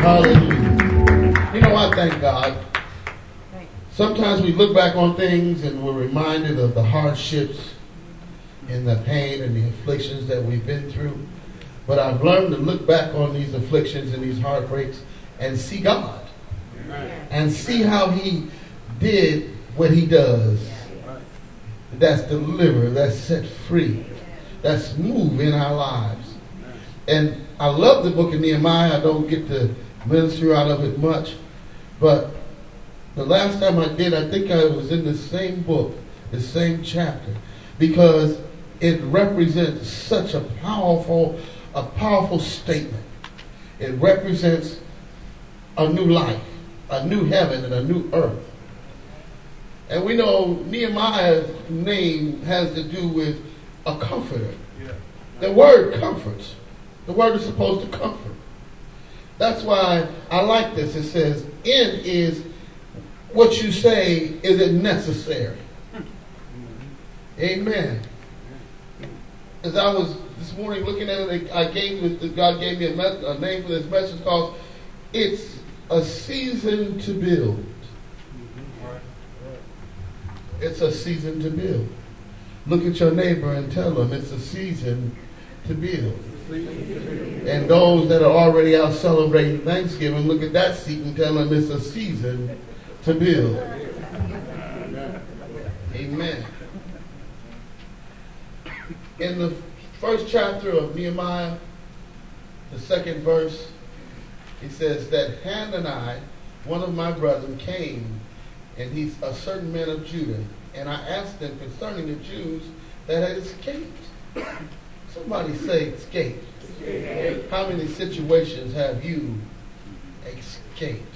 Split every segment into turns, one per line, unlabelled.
Hallelujah. You know, I thank God. Sometimes we look back on things and we're reminded of the hardships and the pain and the afflictions that we've been through. But I've learned to look back on these afflictions and these heartbreaks and see God. And see how He did what He does. That's deliver, that's set free, that's move in our lives. And I love the book of Nehemiah. I don't get to minister out of it much. But the last time I did, I think I was in the same book, the same chapter. Because it represents such a powerful statement. It represents a new life, a new heaven, and a new earth. And we know Nehemiah's name has to do with a comforter. The word comforts. The word is supposed to comfort. That's why I like this. It says, "In is what you say, is it necessary?" Amen. As I was this morning looking at it, God gave me a name for this message called "It's a Season to Build." It's a season to build. Look at your neighbor and tell them it's a season to build. And those that are already out celebrating Thanksgiving, look at that seat and tell them it's a season to build. Amen. In the first chapter of Nehemiah, the second verse, he says that Hanani, one of my brethren, came, and he's a certain man of Judah. And I asked him concerning the Jews that had escaped. Somebody say escaped. How many situations have you escaped?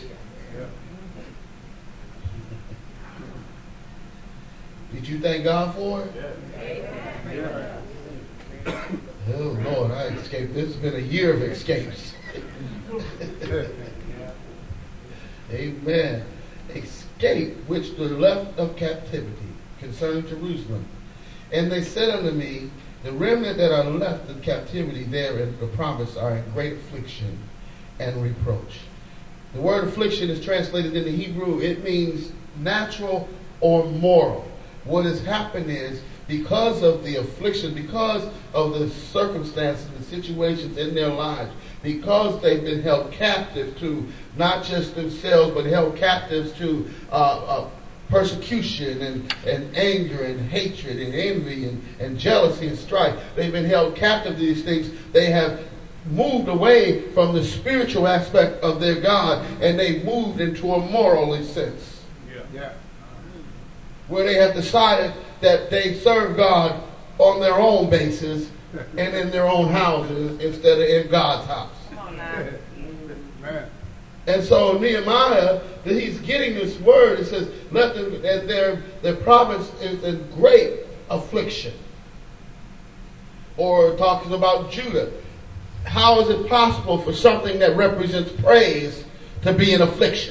Did you thank God for it? Oh Lord, I escaped. This has been a year of escapes. Amen. Escape which were left of captivity concerning Jerusalem. And they said unto me, the remnant that are left in captivity there in the promise are in great affliction and reproach. The word affliction is translated into Hebrew. It means natural or moral. What has happened is, because of the affliction, because of the circumstances and situations in their lives, because they've been held captive to not just themselves, but held captives to persecution and anger and hatred and envy and jealousy and strife. They've been held captive to these things. They have moved away from the spiritual aspect of their God, and they've moved into a moral sense. Where they have decided that they serve God on their own basis and in their own houses instead of in God's house. Come on now. And so Nehemiah, he's getting this word. It says, "Let them, that their province is in great affliction." Or talking about Judah. How is it possible for something that represents praise to be in affliction?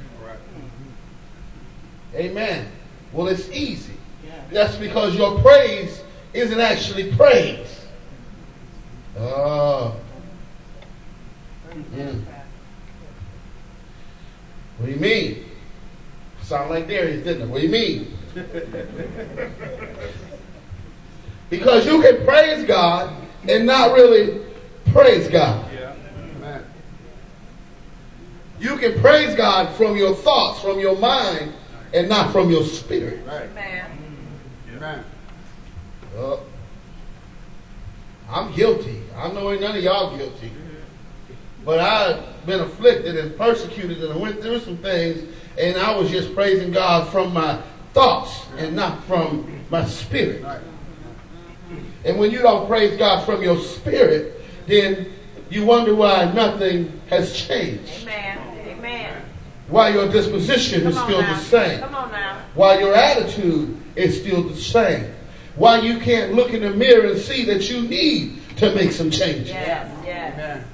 Amen. Well, it's easy. That's because your praise isn't actually praise. What do you mean? Sound like Darius, didn't it? What do you mean? Because you can praise God and not really praise God. You can praise God from your thoughts, from your mind, and not from your spirit. Amen. I'm guilty. I know ain't none of y'all guilty. But I've been afflicted and persecuted, and I went through some things, and I was just praising God from my thoughts and not from my spirit. And when you don't praise God from your spirit, then you wonder why nothing has changed. Amen. Why your disposition is still the same. Come on now. Why your attitude is still the same. Why you can't look in the mirror and see that you need to make some changes. Yes.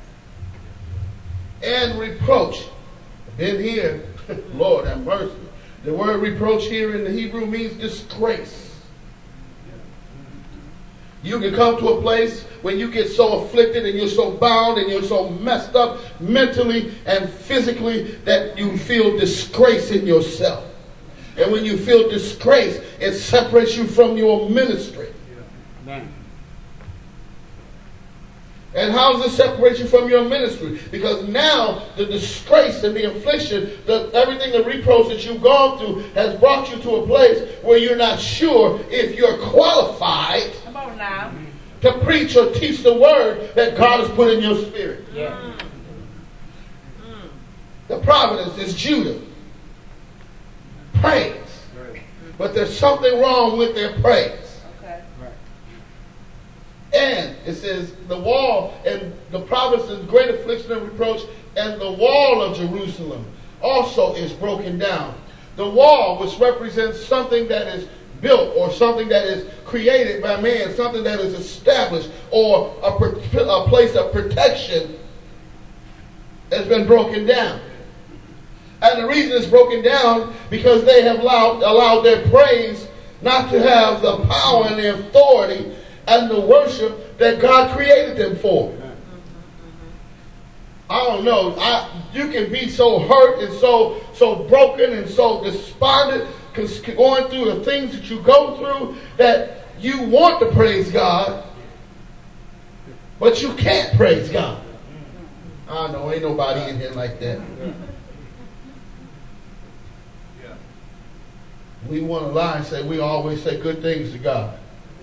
And reproach. Been here. Lord have mercy. The word reproach here in the Hebrew means disgrace. You can come to a place when you get so afflicted and you're so bound and you're so messed up mentally and physically that you feel disgrace in yourself. And when you feel disgrace, it separates you from your ministry. Yeah. And how does it separate you from your ministry? Because now the disgrace and the affliction, everything, the reproach that you've gone through has brought you to a place where you're not sure if you're qualified to preach or teach the word that God has put in your spirit. Yeah. The providence is Judah. Praise. But there's something wrong with their praise. Okay. And it says the wall and the province is great affliction and reproach, and the wall of Jerusalem also is broken down. The wall, which represents something that is built or something that is created by man, something that is established, or a place of protection, has been broken down. And the reason it's broken down because they have allowed their praise not to have the power and the authority and the worship that God created them for. I don't know. You can be so hurt and so broken and so despondent going through the things that you go through that you want to praise God, but you can't praise God. I know ain't nobody in here like that. We want to lie and say we always say good things to God.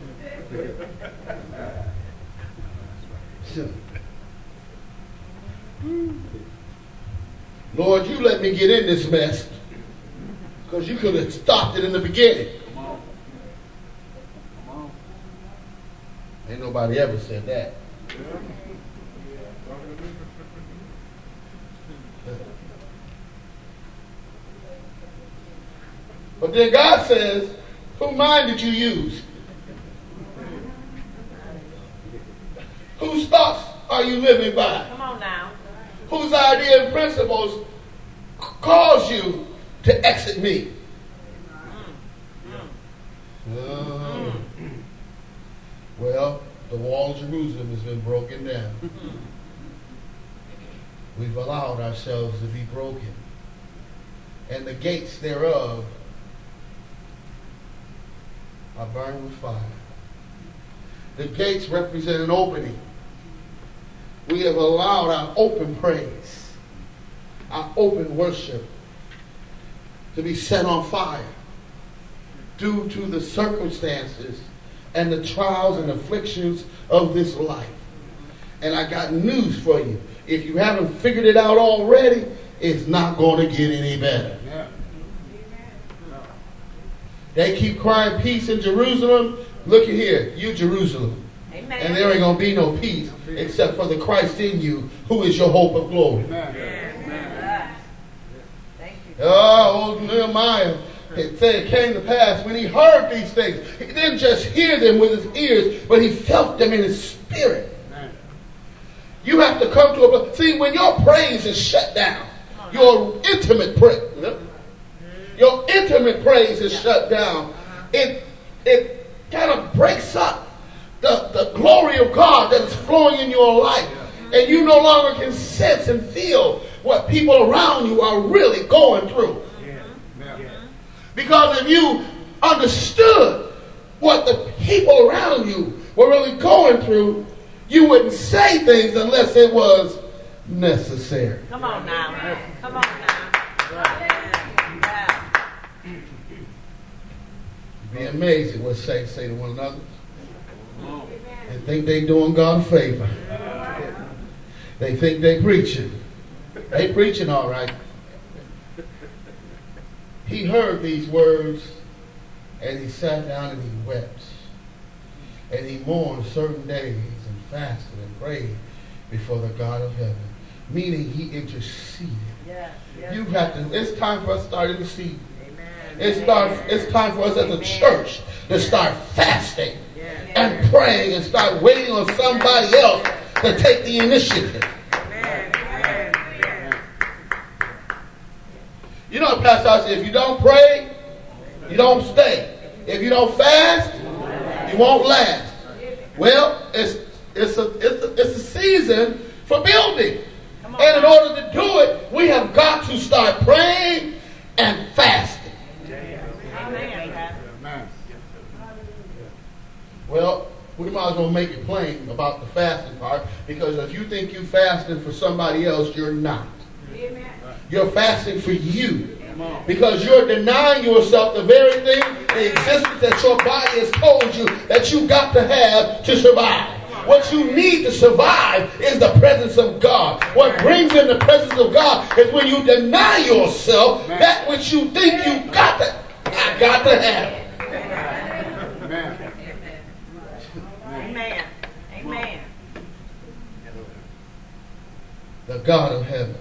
Lord, you let me get in this mess because you could have stopped it in the beginning. Come on. Come on. Ain't nobody ever said that. But then God says, whose mind did you use? Whose thoughts are you living by?
Come on now.
Whose idea and principles cause you to exit me? Well, the wall of Jerusalem has been broken down. We've allowed ourselves to be broken. And the gates thereof are burned with fire. The gates represent an opening. We have allowed our open praise, our open worship to be set on fire due to the circumstances and the trials and afflictions of this life. And I got news for you. If you haven't figured it out already, it's not going to get any better. Yeah. They keep crying peace in Jerusalem. Look at here, you Jerusalem. Amen. And there ain't going to be no peace except for the Christ in you, who is your hope of glory. Amen. Thank you. Oh, Nehemiah, it said it came to pass when he heard these things. He didn't just hear them with his ears, but he felt them in his spirit. Amen. You have to come to a... See, when your praise is shut down, your intimate praise... Your intimate praise is shut down. It kind of breaks up the glory of God that is flowing in your life. And you no longer can sense and feel what people around you are really going through. Because if you understood what the people around you were really going through, you wouldn't say things unless it was necessary.
Come on now. Come on now.
Be amazing what saints say to one another and think they doing God a favor. They think they preaching. They preaching all right. He heard these words and he sat down and he wept. And he mourned certain days and fasted and prayed before the God of heaven. Meaning he interceded. You have to, it's time for us to start interceding. It's time for us as a church to start fasting and praying and start waiting on somebody else to take the initiative. You know what Pastor I said, if you don't pray, you don't stay. If you don't fast, you won't last. Well, it's a season for building. And in order to do it, we have got to start praying and fasting.
Amen.
Well, we might as well make it plain about the fasting part, because if you think you're fasting for somebody else, you're not.
Amen.
You're fasting for you. Because you're denying yourself the very thing, the existence that your body has told you that you got to have to survive. What you need to survive is the presence of God. What brings in the presence of God is when you deny yourself that which you think you got to. I got to have it.
Amen. Amen. Amen.
The God of heaven.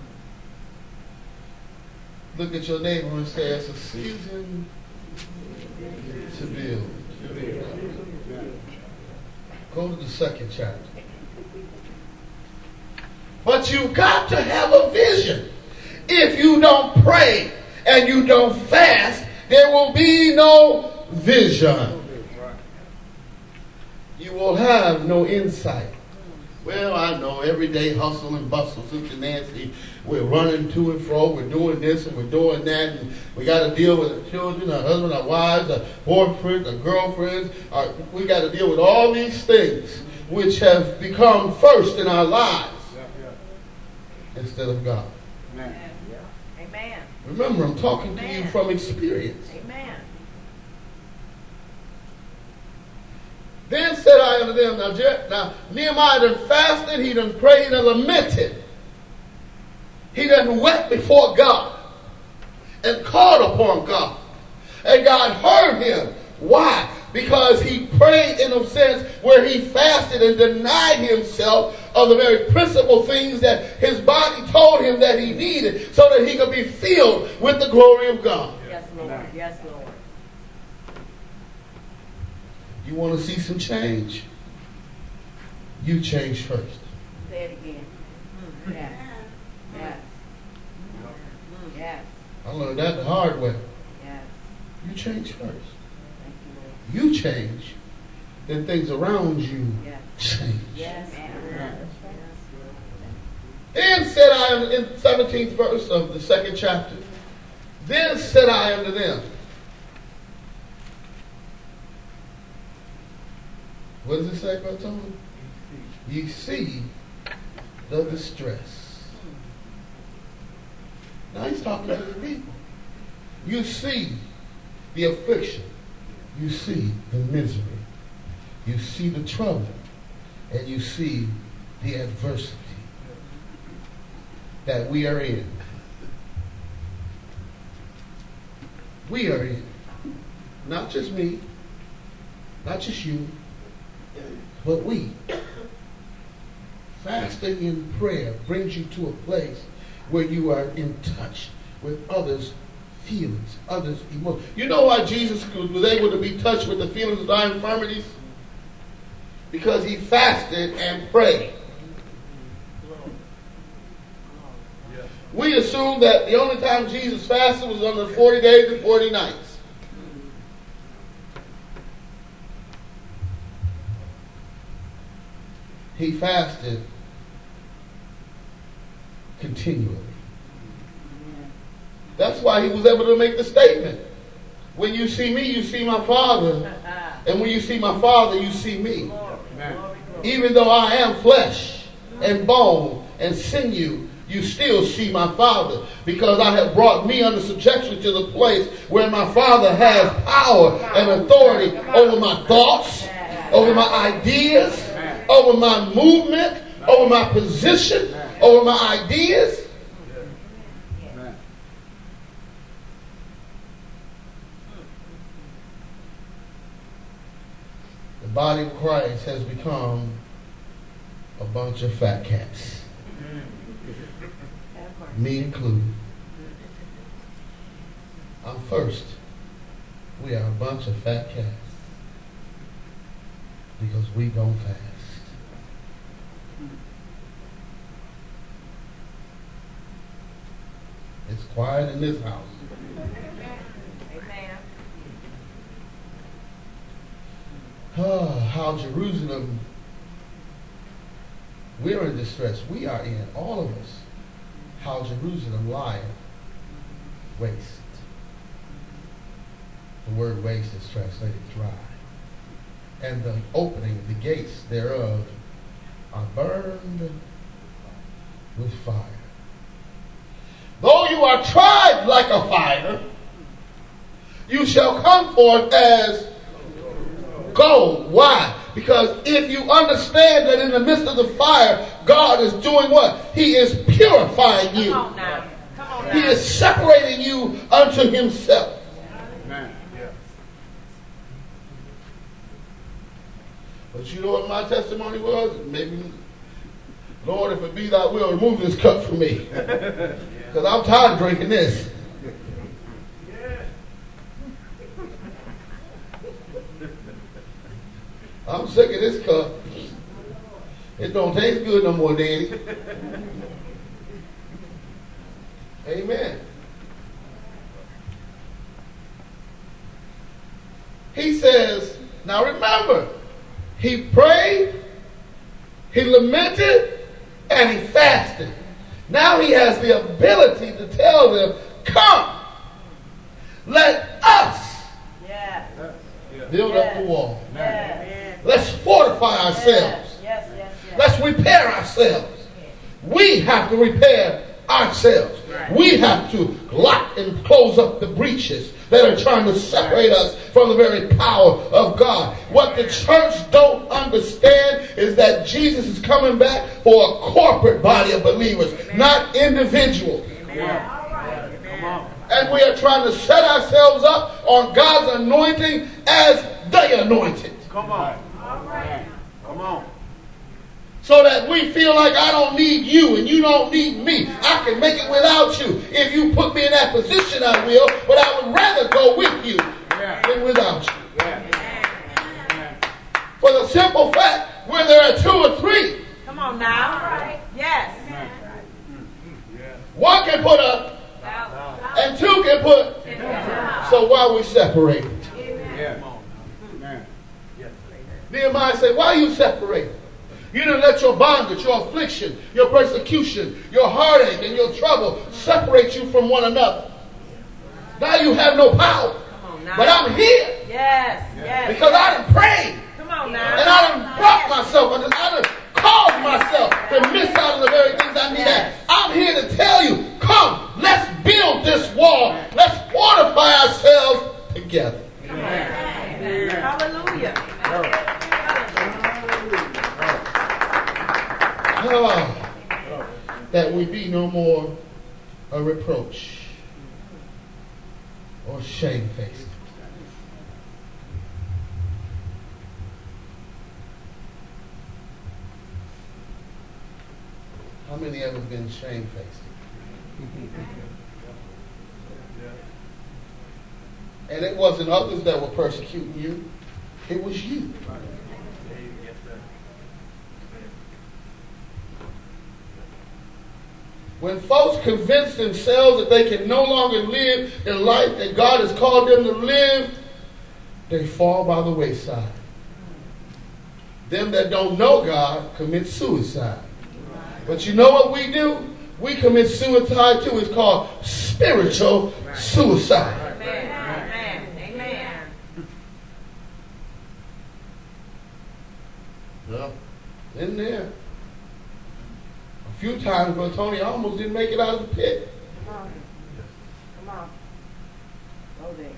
Look at your neighbor and say, it's a season to build. Go to the second chapter. But you've got to have a vision. If you don't pray and you don't fast, there will be no vision. You will have no insight. Well, I know, everyday hustle and bustle, Sister Nancy. We're running to and fro. We're doing this and we're doing that. And we got to deal with our children, our husbands, our wives, our boyfriends, our girlfriends. We got to deal with all these things which have become first in our lives instead of God.
Amen.
Remember, I'm talking to you from experience.
Amen.
Then said I unto them, now Nehemiah done fasted, he done prayed, he done lamented. He done wept before God and called upon God. And God heard him. Why? Because he prayed in a sense where he fasted and denied himself of the very principal things that his body told him that he needed so that he could be filled with the glory of God.
Yes, Lord. Yes, Lord.
You want to see some change? You change first.
Say it again. Yes. Yes. Yes.
I learned that the hard way.
Yes.
You change first.
Thank you, Lord.
You change, then things around you
Yes.
change.
Yes.
Then said I in the 17th verse of the second chapter, then said I unto them, what does it say, Brother Tony? Ye see the distress. Now he's talking to the people. You see the affliction. You see the misery. You see the trouble. And you see the adversity that we are in. We are in. Not just me. Not just you. But we. Fasting and prayer brings you to a place where you are in touch with others' feelings, others' emotions. You know why Jesus was able to be touched with the feelings of our infirmities? Because he fasted and prayed. We assume that the only time Jesus fasted was on the 40 days and 40 nights. He fasted continually. That's why he was able to make the statement. When you see me, you see my Father. And when you see my Father, you see me. Even though I am flesh and bone and sinew, you still see my Father, because I have brought me under subjection to the place where my Father has power and authority over my thoughts, over my ideas, over my movement, over my position, over my ideas. The body of Christ has become a bunch of fat cats. Me included. I'm first. We are a bunch of fat cats because we don't fast. It's quiet in this house.
Amen.
how Jerusalem, we're in distress. We are in, all of us, how Jerusalem lieth waste. The word waste is translated dry. And the opening, the gates thereof, are burned with fire. Though you are tried like a fire, you shall come forth as gold. Why? Because if you understand that in the midst of the fire, God is doing what? He is purifying you.
Come on now.
He is separating you unto himself.
Amen.
But you know what my testimony was? Maybe, Lord, if it be thy will, remove this cup from me. Because I'm tired of drinking this. I'm sick of this cup. It don't taste good no more, Daddy. Amen. He says, now remember, he prayed, he lamented, and he fasted. Now he has the ability to tell them, come, let us build up the wall. Let's fortify ourselves. Let's repair ourselves. We have to repair ourselves. We have to lock and close up the breaches that are trying to separate us from the very power of God. What the church don't understand is that Jesus is coming back for a corporate body of believers, not individuals. And we are trying to set ourselves up on God's anointing as the anointed.
Come on. Come on.
So that we feel like I don't need you and you don't need me. I can make it without you. If you put me in that position, I will. But I would rather go with you than without you. For the simple fact, where there are two or three.
Come on now. Yes.
One can put up and two can put. So why are we separated? Nehemiah said, why are you separated? You didn't let your bondage, your affliction, your persecution, your heartache, and your trouble separate you from one another. Now you have no power. But I'm here. Because I done prayed. And I done brought myself. I done caused myself to miss out on the very things I need at. I'm here to tell you, come, let's build this wall. Let's fortify ourselves together.
Hallelujah.
That we be no more a reproach or shamefaced. How many of us have been shamefaced? And it wasn't others that were persecuting you. It was you. When folks convince themselves that they can no longer live the life that God has called them to live, they fall by the wayside. Them that don't know God commit suicide. But you know what we do? We commit suicide too. It's called spiritual suicide.
Amen.
Well, in there. A few times, Brother Tony, I almost didn't make it out of the pit.
Come on. Go there.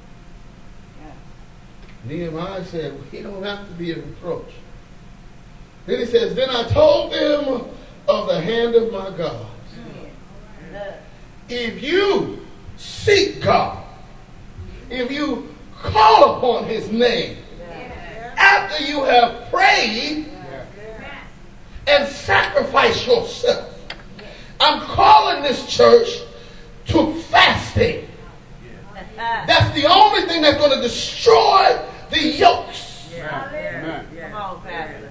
Nehemiah said, we don't have to be a reproach. Then he says, then I told them of the hand of my God. If you seek God, if you call upon his name, after you have prayed and sacrificed yourself, I'm calling this church to fasting. That's the only thing that's going to destroy the yokes.
Come on, Pastor.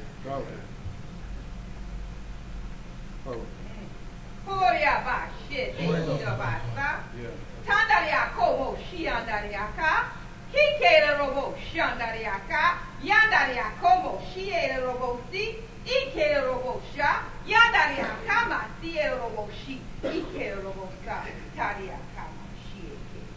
Yandaria como Shie Robosi, Ike Robosha, Yandaria Kama, Sie Roboshi, Ike Robosa, Taria Kama, Shie.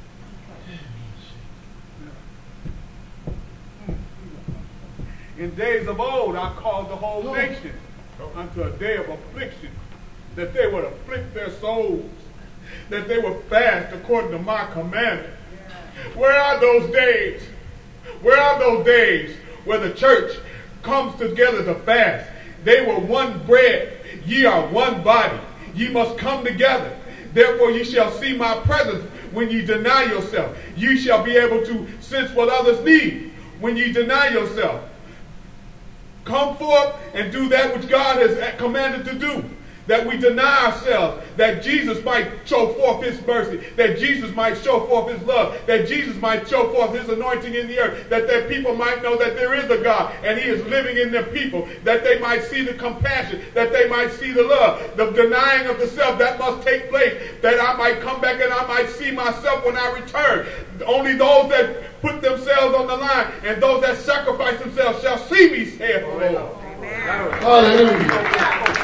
In days of old, I called the whole nation unto a day of affliction, that they would afflict their souls, that they would fast according to my commandment. Where are those days? Where are those days where the church comes together to fast? They were one bread. Ye are one body. Ye must come together. Therefore ye shall see my presence when ye deny yourself. Ye shall be able to sense what others need when ye deny yourself. Come forth and do that which God has commanded to do. That we deny ourselves, that Jesus might show forth his mercy, that Jesus might show forth his love, that Jesus might show forth his anointing in the earth, that their people might know that there is a God and he is living in their people, that they might see the compassion, that they might see the love, the denying of the self that must take place, that I might come back and I might see myself when I return. Only those that put themselves on the line and those that sacrifice themselves shall see me, saith the Lord.
Hallelujah.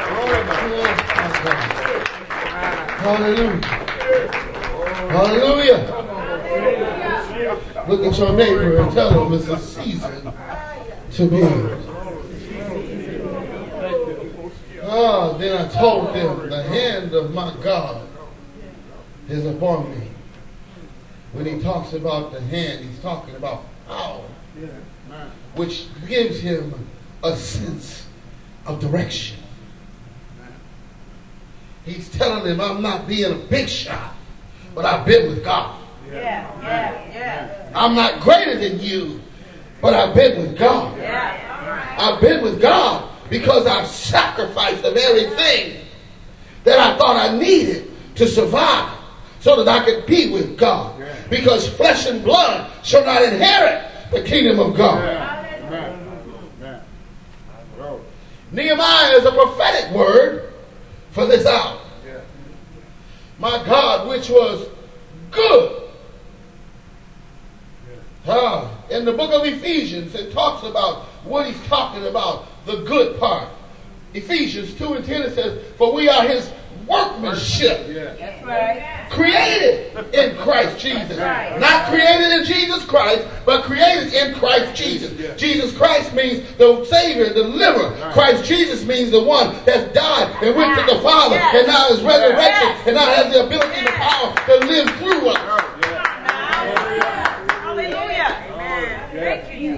Hallelujah. Hallelujah. Look at your neighbor and tell him it's a season to build. Then I told them the hand of my God is upon me. When he talks about the hand, he's talking about power, which gives him a sense of direction. He's telling him, I'm not being a big shot, but I've been with God. I'm not greater than you, but I've been with God. I've been with God because I've sacrificed the very thing that I thought I needed to survive so that I could be with God. Because flesh and blood shall not inherit the kingdom of God. Nehemiah is a prophetic word for this hour. My God, which was good. In the book of Ephesians, it talks about what he's talking about, the good part. Ephesians 2:10, it says, for we are his workmanship.
That's right.
Created in Christ Jesus.
Right.
Not created in Jesus Christ, but created in Christ Jesus. Jesus Christ means the Savior, the deliverer. Christ Jesus means the one that's died and went to the Father and now is resurrected and now has the ability and the power to live through us.
Hallelujah. Thank you.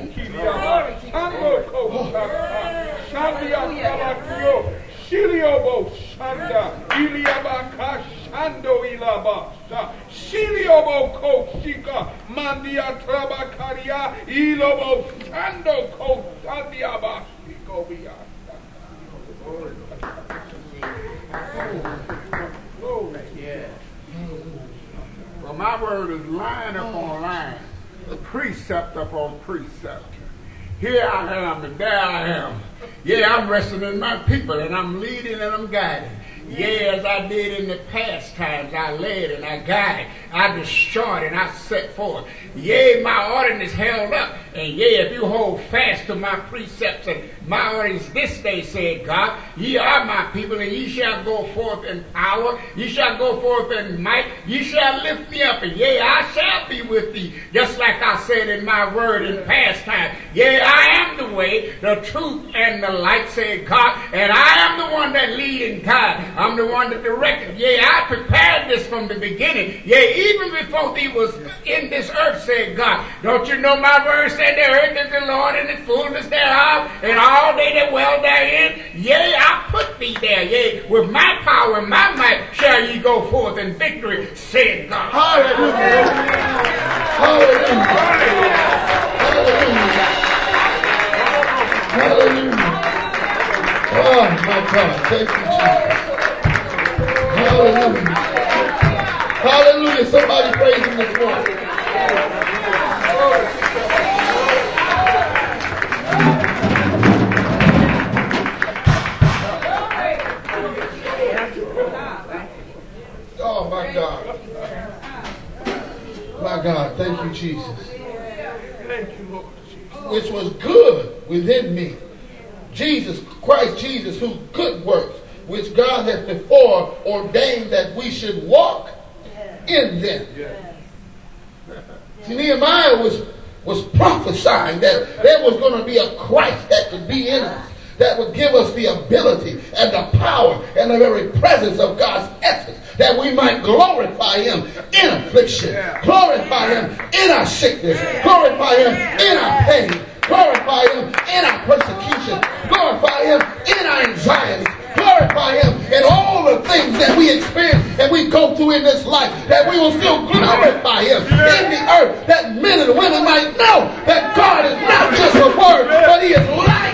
Shiliobo Shanda, Iliabaka Shando Ilabasha, Shiliobo Koshika, Mandia Trabakaria, Ilobo Shando Koshandiabashi Gobiasa. Well, my word is line upon line, precept upon precept. Here I am and there I am. Yeah, I'm resting in my people and I'm leading and I'm guiding. Yeah, as I did in the past times, I led and I guided. I destroyed and I set forth. Yea, my ordinance held up. And yea, if you hold fast to my precepts and my ordinance this day, said God, ye are my people, and ye shall go forth in power. Ye shall go forth in might. Ye shall lift me up, and yea, I shall be with thee. Just like I said in my word in past time. Yea, I am the way, the truth, and the light, said God. And I am the one that lead and guide. I'm the one that directed. Yea, I prepared this from the beginning. Yea, even before thee was in this earth, said God. Don't you know my word said the earth is the Lord and the fullness thereof, and all they that dwell therein? Yea, I put thee there. Yea, with my power and my might shall ye go forth in victory, said God.
Hallelujah. Hallelujah. Hallelujah. Oh, my God. Thank you, Jesus. Hallelujah. Hallelujah. Somebody praise him this morning. Oh, my God. My God. Thank you, Jesus.
Thank you, Lord Jesus.
which was good within me. Jesus, Christ Jesus, whose good works, which God hath before ordained that we should walk in them. See, Nehemiah was prophesying that there was going to be a Christ that could be in us, that would give us the ability and the power and the very presence of God's essence, that we might glorify Him in affliction, glorify Him in our sickness, glorify Him in our pain, glorify Him in our persecution, glorify Him in our anxieties, glorify Him in all the things that we experience and we go through in this life, that we will still glorify Him in the earth, that men and women might know that God is not just a word, but He is life.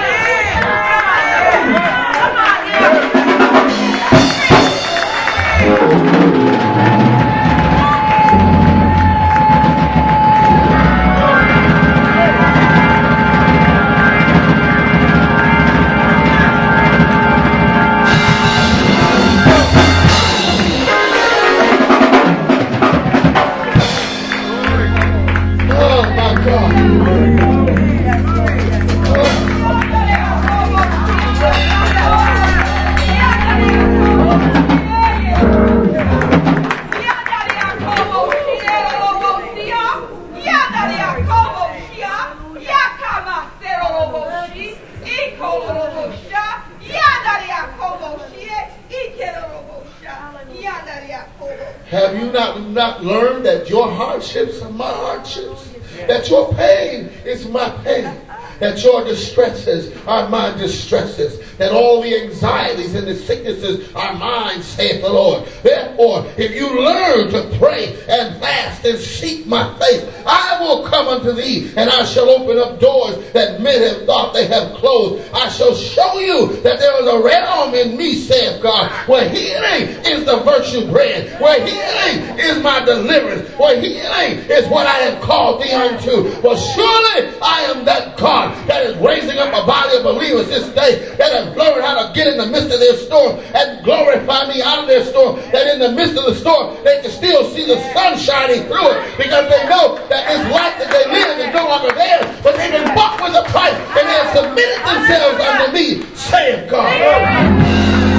Have you not learned that your hardships are my hardships? That your pain is my pain? That your distresses are my distresses? That all the anxieties and the sicknesses are mine, saith the Lord. Therefore, if you learn to pray and fast and seek my face, I will come unto thee, and I shall open up doors that men have thought they have closed. I shall show you that there is a realm in me, saith God, where healing is the virtue bread, where healing is my deliverance, where healing is what I have called thee unto. For surely I am that God that is raising up a body of believers this day that have learned how to get in the midst of their storm and glorify me out of their storm, that in the midst of the storm they can still see the sun shining through it, because they know that this life that they live is no longer theirs, but they've been bought with a price and they have submitted themselves unto me, saith God.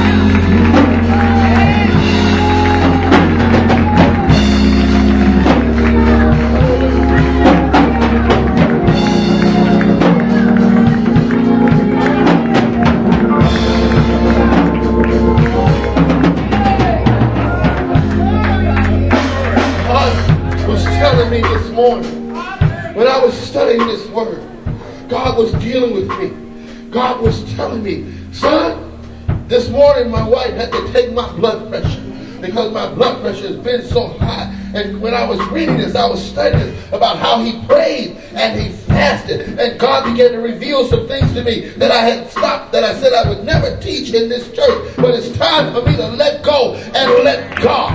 When I was studying this word, God was dealing with me. God was telling me, son, this morning my wife had to take my blood pressure because my blood pressure has been so high. And when I was reading this, I was studying about how he prayed and he fasted. And God began to reveal some things to me that I had stopped, that I said I would never teach in this church. But it's time for me to let go and let God.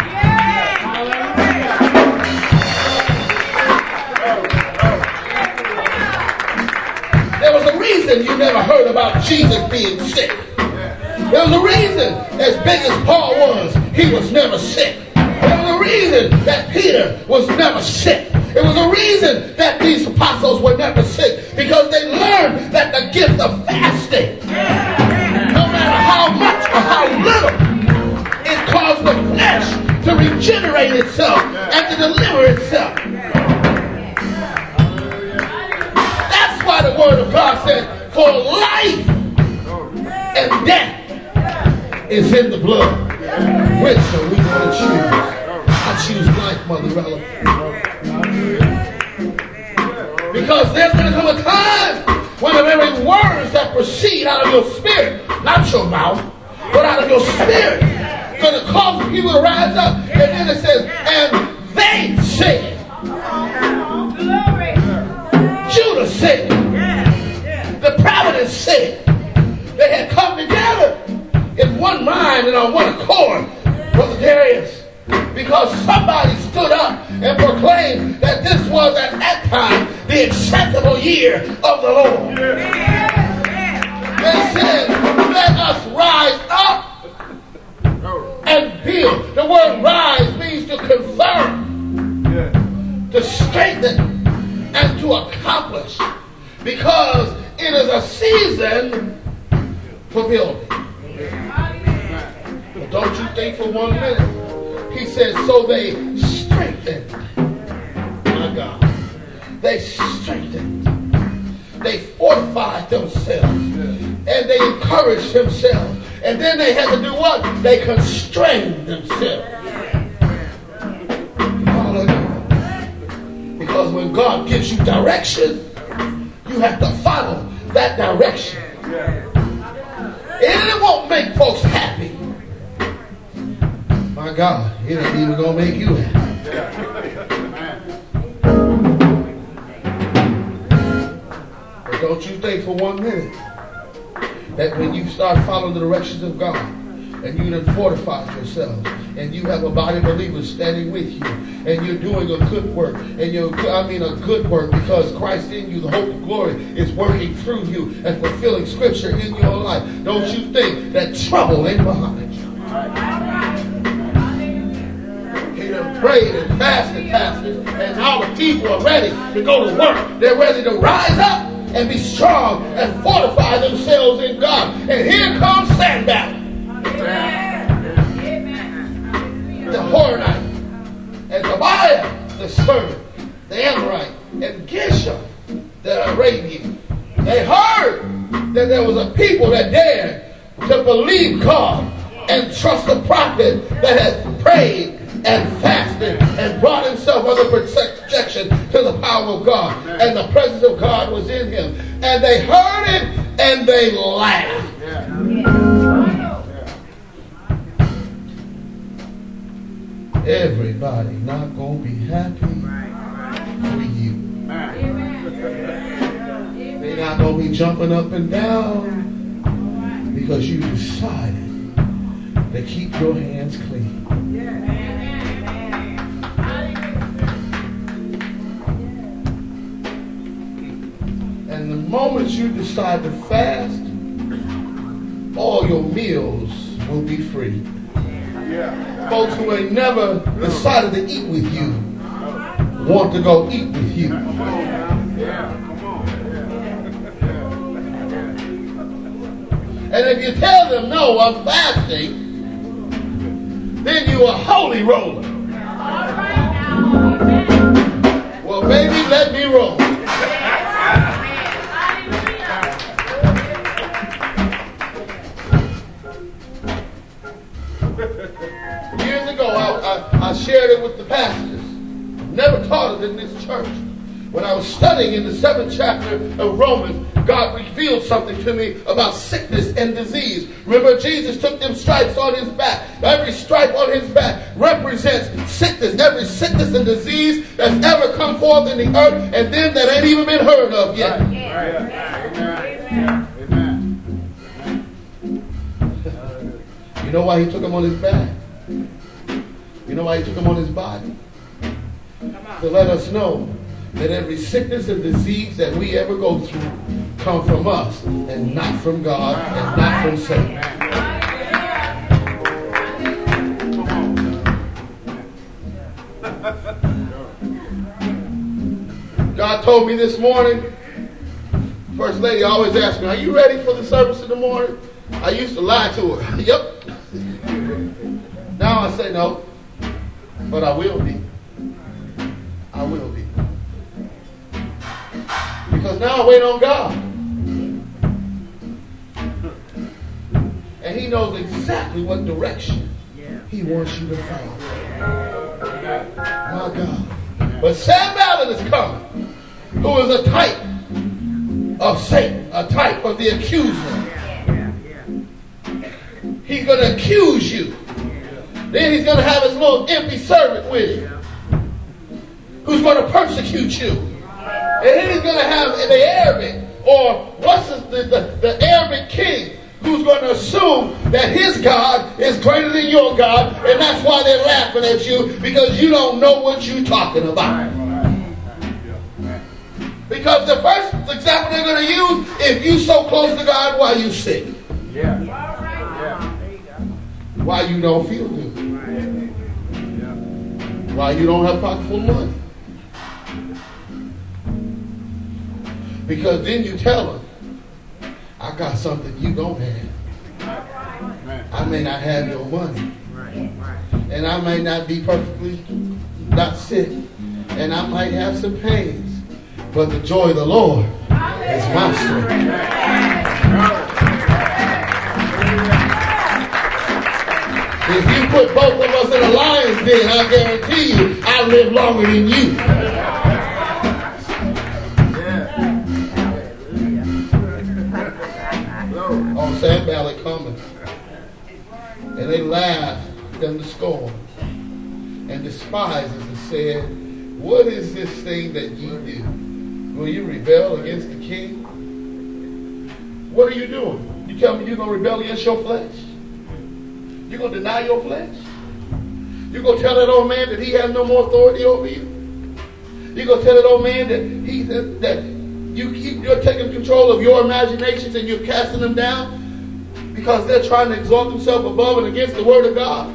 There was a reason you never heard about Jesus being sick. There was a reason, as big as Paul was, he was never sick. There was a reason that Peter was never sick. There was a reason that these apostles were never sick, because they learned that the gift of fasting, no matter how much or how little, it caused the flesh to regenerate itself and to deliver itself. That's why the word of God said, for life and death is in the blood. Which are we going to choose? I choose life, Mother Rella. Because there's going to come a time when the very words that proceed out of your spirit, not your mouth, but out of your spirit, going to cause people to rise up. And then it says, and they said, Judah said, the providence said, they had come together in one mind and on one accord, Brother Darius, because somebody stood up and proclaimed that this was at that time the acceptable year of the Lord. They said, let us rise up and build. The word rise means to confirm, to strengthen, and to accomplish. for building. But don't you think for 1 minute. He says, so they strengthened. My God. They strengthened. They fortified themselves. And they encouraged themselves. And then they had to do what? They constrained themselves. Hallelujah. Because when God gives you direction, you have to follow that direction. And it won't make folks happy. My God, it ain't even going to make you happy. But don't you think for 1 minute that when you start following the directions of God and you done fortified yourself and you have a body of believers standing with you and you're doing a good work and a good work because Christ in you, the hope of glory, is working through you and fulfilling scripture in your life. Don't you think that trouble ain't behind you? He done prayed and fasted, and now the people are ready to go to work. They're ready to rise up and be strong and fortify themselves in God. And here comes Sanballat, the Horonite, and Tobiah, the servant, the Amorite, and Geshem, the Arabian. They heard that there was a people that dared to believe God and trust the prophet that had prayed and fasted and brought himself under protection to the power of God. And the presence of God was in him. And they heard it and they laughed. Everybody not going to be happy for you. They're not going to be jumping up and down because you decided to keep your hands clean. And the moment you decide to fast, all your meals will be free. Folks who ain't never decided to eat with you want to go eat with you. And if you tell them, no, I'm fasting, then you're a holy roller. Well, baby, let me roll. Years ago, I shared it with the pastors. Never taught it in this church. When I was studying in the 7th chapter of Romans, God revealed something to me about sickness and disease. Remember, Jesus took them stripes on his back. Every stripe on his back represents sickness. Every sickness and disease that's ever come forth in the earth and them that ain't even been heard of yet. Amen. You know why he took them on his back? You know why he took them on his body? To let us know that every sickness and disease that we ever go through come from us and not from God and not from Satan. God told me this morning, First Lady always asked me, are you ready for the service in the morning? I used to lie to her. Yep. Now I say no, but I will be. I will be. Because now I wait on God. And he knows exactly what direction he wants you to follow. My God. But Sanballat is coming, who is a type of Satan, a type of the accuser. He's going to accuse you. Then he's going to have his little empty servant with him, who's going to persecute you. And then he's going to have the Arabic, or what's the Arabic king, who's going to assume that his God is greater than your God, and that's why they're laughing at you, because you don't know what you're talking about. Because the first example they're going to use, if you so close to God, why you sick? Why you don't feel good? Why you don't have pocket full of money? Because then you tell them, I got something you don't have. I may not have your money. And I may not be perfectly not sick. And I might have some pains. But the joy of the Lord is my strength. If you put both of us in a lion's den, I guarantee you I'll live longer than you. On Sam Valley coming. And they laughed them to scorn and despised us and said, what is this thing that you do? Will you rebel against the king? What are you doing? You tell me you're going to rebel against your flesh? You're going to deny your flesh? You're going to tell that old man that he has no more authority over you? You're going to tell that old man that you're taking control of your imaginations and you're casting them down because they're trying to exalt themselves above and against the word of God?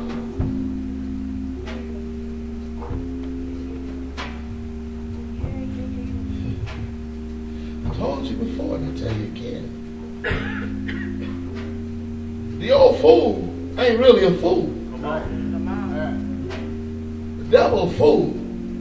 I told you before and I'll tell you again. The old fool ain't really a fool. The devil a fool.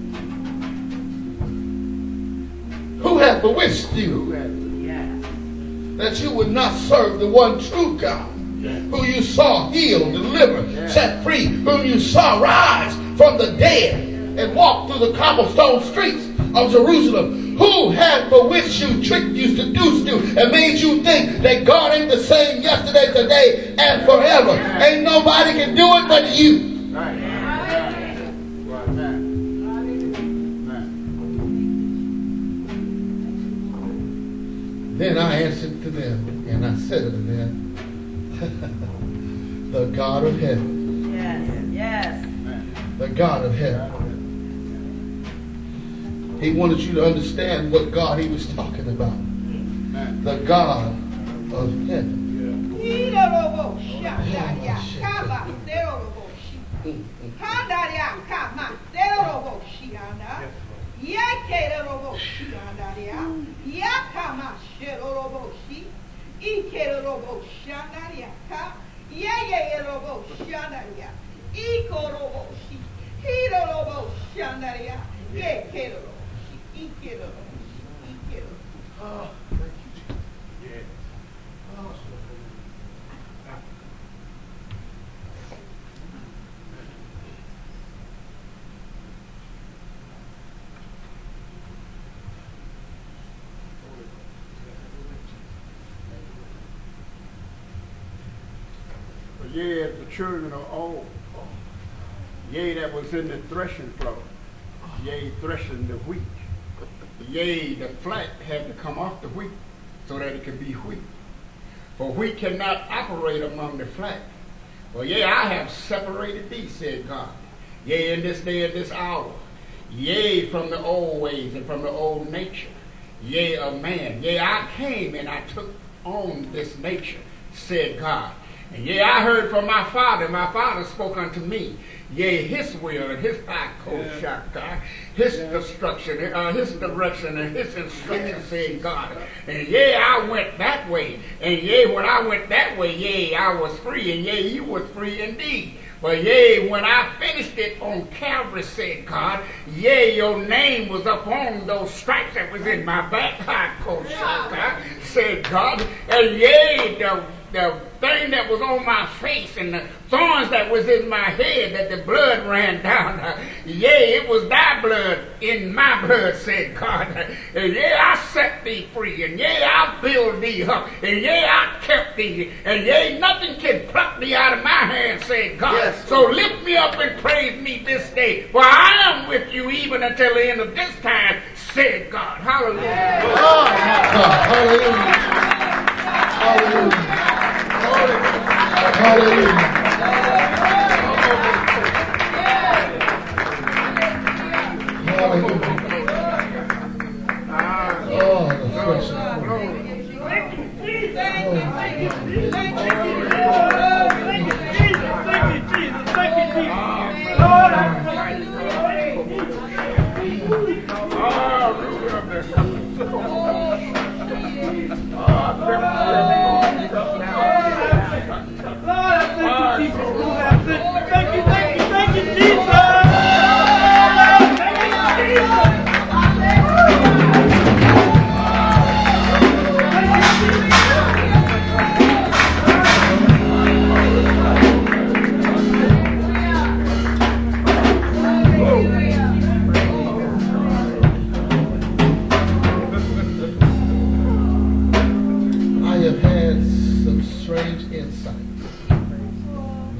Who hath bewitched you that you would not serve the one true God, who you saw heal, deliver, set free, whom you saw rise from the dead and walk through the cobblestone streets of Jerusalem? Who hath bewitched you, tricked you, seduced you, and made you think that God ain't the same yesterday, today, and forever? Ain't nobody can do it but you. Then I answered to them, and I said unto them, the God of heaven.
Yes.
The God of heaven. He wanted you to understand what God he was talking about. The God of heaven. Oh, thank you, Jesus. Oh,
Yea, as the children are old. Yea, that was in the threshing floor. Yea, threshing the wheat. Yea, the flax had to come off the wheat so that it could be wheat. For wheat cannot operate among the flax. Well, yea, I have separated thee, said God. Yea, in this day and this hour. Yea, from the old ways and from the old nature. Yea, of man. Yea, I came and I took on this nature, said God. And yea, I heard from my Father. My Father spoke unto me. Yea, his will and his his destruction, his direction and his instruction, said God. And yea, I went that way. And yea, when I went that way, yea, I was free. And yea, you was free indeed. But yea, when I finished it on Calvary, said God, yea, your name was upon those stripes that was in my back, said God. And yea, the thing that was on my face and the thorns that was in my head, that the blood ran down. Yea, it was thy blood in my blood, said God. And yea, I set thee free. And yea, I built thee up. And yea, I kept thee. And yea, nothing can pluck thee out of my hand, said God. Yes. So lift me up and praise me this day. For I am with you even until the end of this time, said God. Hallelujah.
Yeah. Oh, hallelujah. Hallelujah. Hallelujah. Hallelujah. Oh, the fresh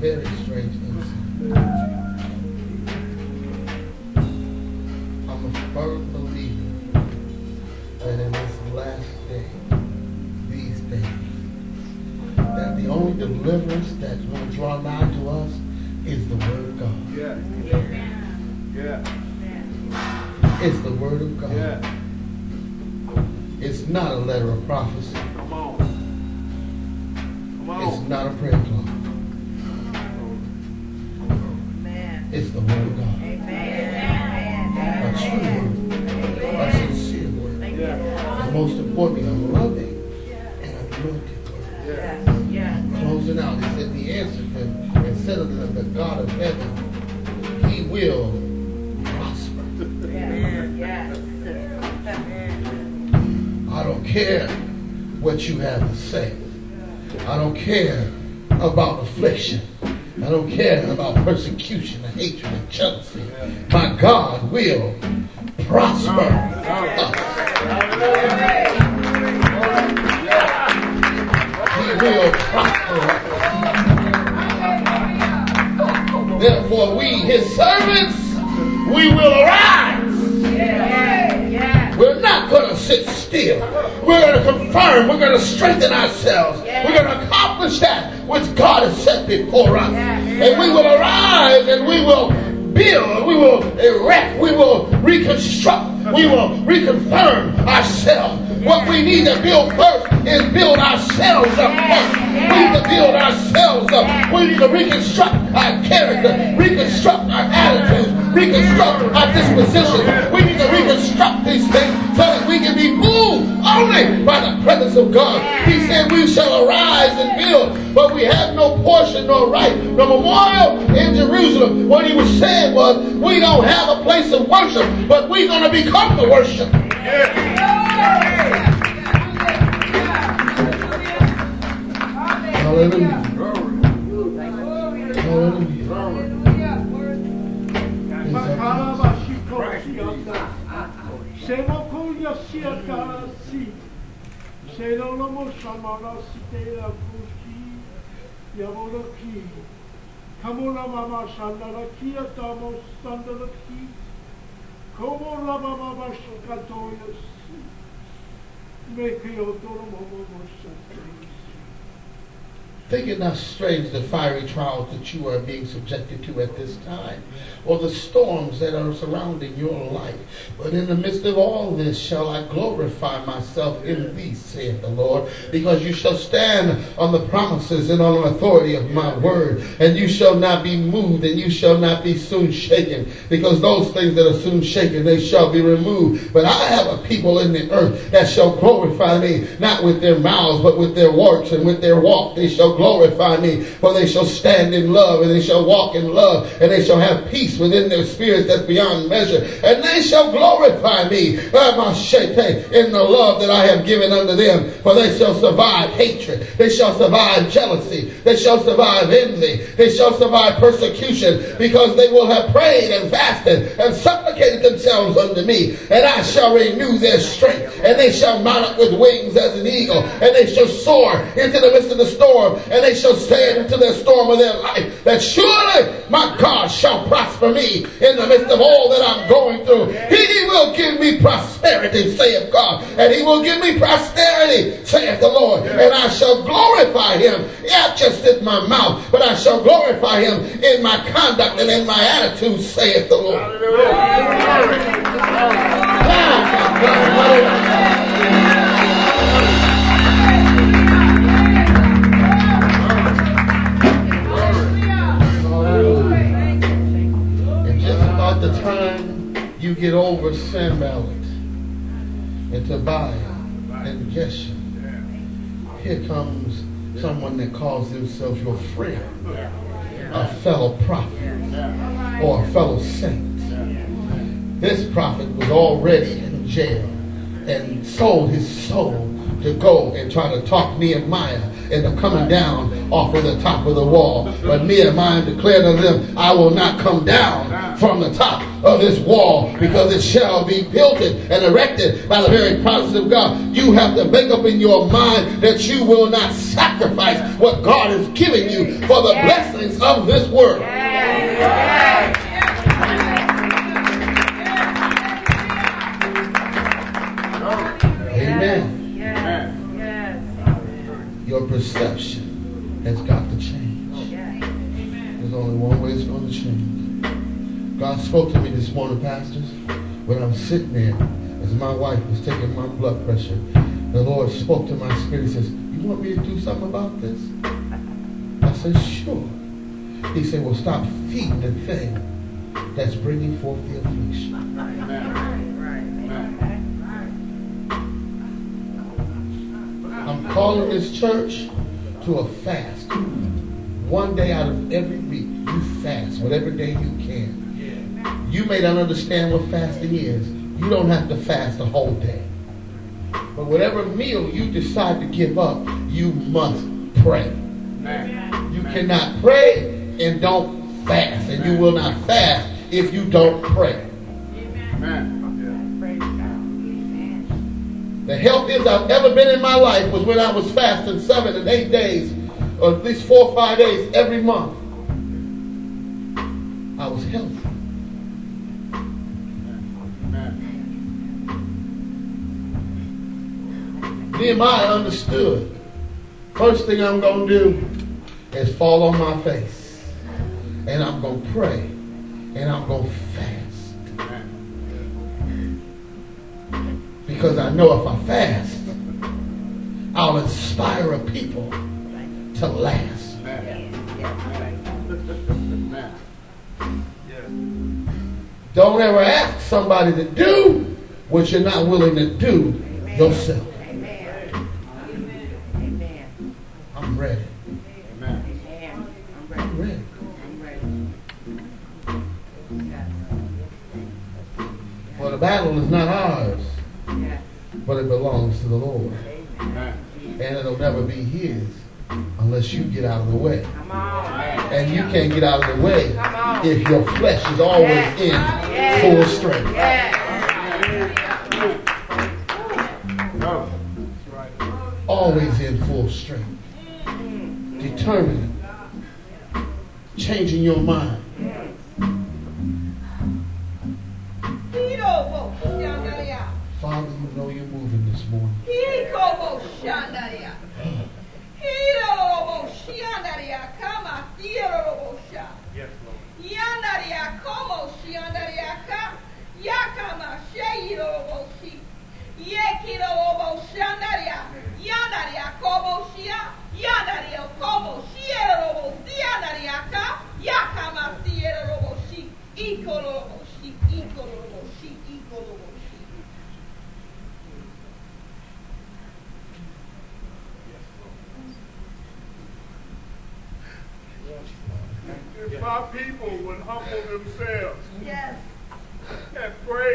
very strange insight. I'm a firm believer that in this last day, these days, that the only deliverance that's going to draw nigh to us is the Word of God.
Yeah. Yeah.
It's the Word of God.
Yeah.
It's not a letter of prophecy.
Come on. Come on.
It's not a prayer cloth. It's the Word of God. A true word. A sincere word.
Yeah.
And most importantly, a loving and anointed word.
Yeah.
Closing out, he said the answer to him and said unto them, the God of heaven, he will prosper. I don't care what you have to say. I don't care about affliction. I don't care about persecution and hatred and jealousy. My God will prosper us. He will prosper us. Therefore, we, his servants, we will arise. We're not going to sit still. We're going to confirm. We're going to strengthen ourselves. We're going to accomplish that which God has set before us. And we will arise and we will build. We will erect. We will reconstruct. We will reconfirm ourselves. What we need to build first is build ourselves up first. We need to build ourselves up. We need to reconstruct our character, reconstruct our attitudes, reconstruct our disposition. We need to reconstruct these things so that we can be moved only by the presence of God. He said we shall arise and build, but we have no portion nor right nor memorial in Jerusalem. What he was saying was we don't have a place of worship, but we're going to become the worship. Hallelujah. Think it not strange the fiery trials that you are being subjected to at this time, or the storms that are surrounding your life. But in the midst of all this shall I glorify myself in thee, saith the Lord, because you shall stand on the promises and on the authority of my word, and you shall not be moved, and you shall not be soon shaken, because those things that are soon shaken, they shall be removed. But I have a people in the earth that shall glorify me, not with their mouths, but with their works and with their walk. They shall glorify me, for they shall stand in love, and they shall walk in love, and they shall have peace within their spirits that's beyond measure, and they shall glorify me in the love that I have given unto them. For they shall survive hatred, they shall survive jealousy, they shall survive envy, they shall survive persecution, because they will have prayed and fasted and supplicated themselves unto me, and I shall renew their strength, and they shall mount up with wings as an eagle, and they shall soar into the midst of the storm, and they shall say into their storm of their life that surely my God shall prosper me in the midst of all that I'm going through. He will give me prosperity, saith God, and he will give me posterity, saith the Lord, and I shall glorify him, not just in my mouth, but I shall glorify him in my conduct and in my attitude, saith the Lord. The time you get over Sanballat and Tobiah and Geshem, here comes someone that calls themselves your friend, a fellow prophet, or a fellow saint. This prophet was already in jail and sold his soul to go and try to talk Nehemiah and the coming down off of the top of the wall. But Nehemiah declared unto them, I will not come down from the top of this wall, because it shall be built and erected by the very providence of God. You have to make up in your mind that you will not sacrifice what God has given you for the blessings of this world. Amen. Your perception has got to change. There's only one way it's going to change. God spoke to me this morning, pastors, when I was sitting there as my wife was taking my blood pressure. The Lord spoke to my spirit. He says, you want me to do something about this? I said, sure. He said, well, stop feeding the thing that's bringing forth the affliction. I'm calling this church to a fast. One day out of every week, you fast, whatever day you can. You may not understand what fasting is. You don't have to fast the whole day. But whatever meal you decide to give up, you must pray. You cannot pray and don't fast. And you will not fast if you don't pray. The healthiest I've ever been in my life was when I was fasting 7 and 8 days, or at least 4 or 5 days every month. I was healthy. Nehemiah understood. First thing I'm going to do is fall on my face. And I'm going to pray. And I'm going to fast. Because I know if I fast, I'll inspire a people to last. Don't ever ask somebody to do what you're not willing to do yourself. I'm ready. I'm ready. For the battle is not ours, but it belongs to the Lord. And it'll never be his unless you get out of the way. And you can't get out of the way if your flesh is always in full strength. Always in full strength. Determined. Changing your mind. Father, you know you're moving this morning.
If my people would humble themselves and pray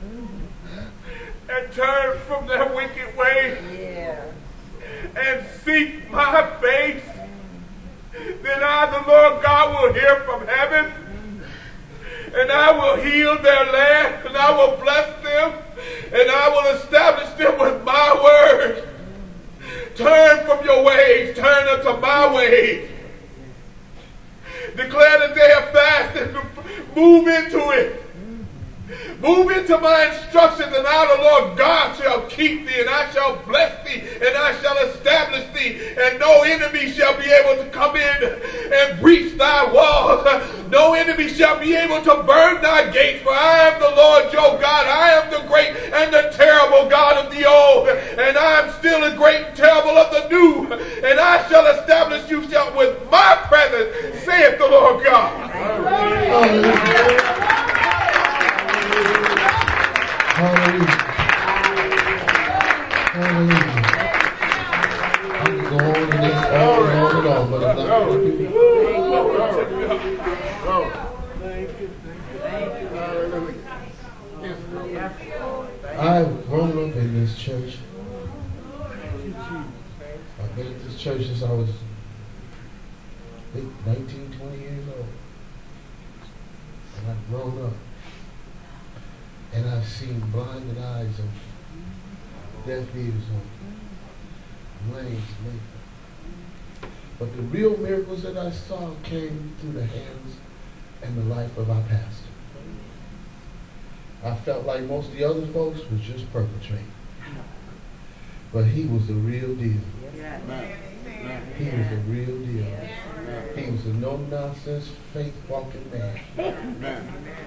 and turn from their wicked ways and seek my face, then I, the Lord God, will hear from heaven, and I will heal their land, and I will bless them, and I will establish them with my word. Turn from your ways, turn unto my ways. Declare the day of fast and move into it. Move into my instructions, and I, the Lord God, shall keep thee, and I shall bless thee, and I shall establish thee, and no enemy shall be able to come in and breach thy walls. No enemy shall be able to burn thy gates, for I am the Lord your God. I am the great and the terrible God of the old, and I am still the great and terrible of the new, and I shall establish you with my presence, saith the Lord God.
Hallelujah. Hallelujah. I can go on and on, but it's not going to be. I've grown up in this church. I've been at this church since I was 19, 20 years old. And I've grown up. And I've seen blinded eyes of deaf ears on lanes later. But the real miracles that I saw came through the hands and the life of our pastor. I felt like most of the other folks was just perpetrating. But he was the real deal. He was the real deal. He was a no-nonsense, faith-walking man.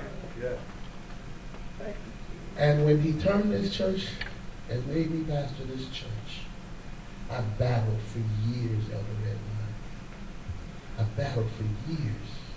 And when he turned this church and made me pastor this church, I battled for years, Elder Redline. I battled for years.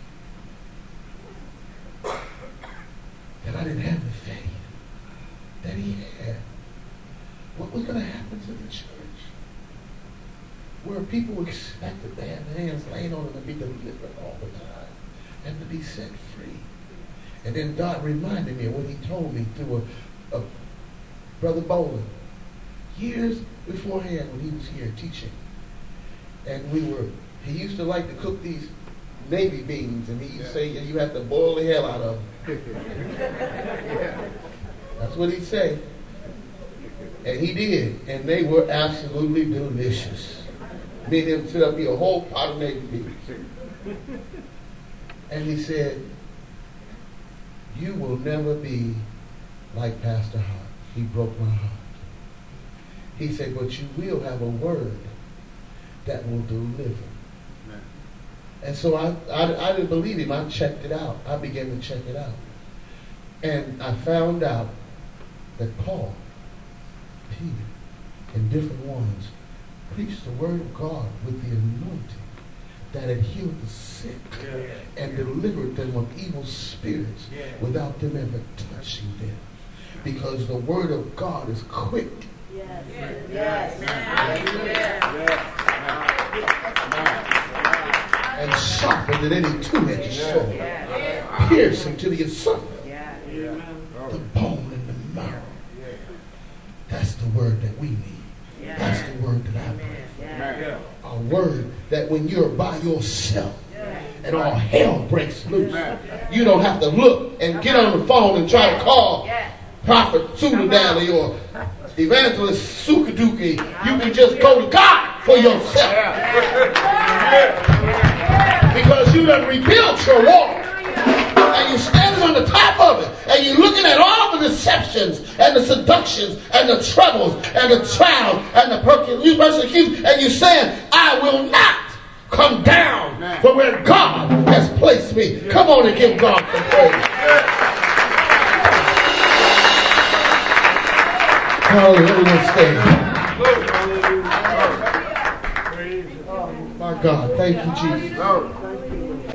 That I didn't have the faith that he had. What was going to happen to the church? Where people expected to have hands laying on them and be delivered all the time and to be set free. And then God reminded me of what he told me through a Brother Boland years beforehand when he was here teaching. And he used to like to cook these Navy beans, and he used to say you have to boil the hell out of them. That's what he'd say. And he did, and they were absolutely delicious. Made him sit up here a whole pot of Navy beans. And he said, you will never be like Pastor Hart. He broke my heart. He said, but you will have a word that will deliver. And so I didn't believe him. I checked it out. I began to check it out. And I found out that Paul, Peter, and different ones preached the word of God with the anointing that had healed the sick and delivered them of evil spirits without them ever touching them. Because the word of God is quick. And sharper than any two-edged sword, piercing to the soul, the bone and the marrow. That's the word that we need. That's the word that I pray for. A word that when you're by yourself and all hell breaks loose, you don't have to look and get on the phone and try to call Prophet Sudadali or Evangelist Sukaduki. You can just go to God for yourself. Because you done rebuilt your wall. And you're standing on the top of it. And you're looking at all the deceptions and the seductions and the troubles and the trials and the persecution. And you're saying, I will not come down from where God has placed me. Come on and give God some praise. Hallelujah. Stay. My God. Thank you, Jesus.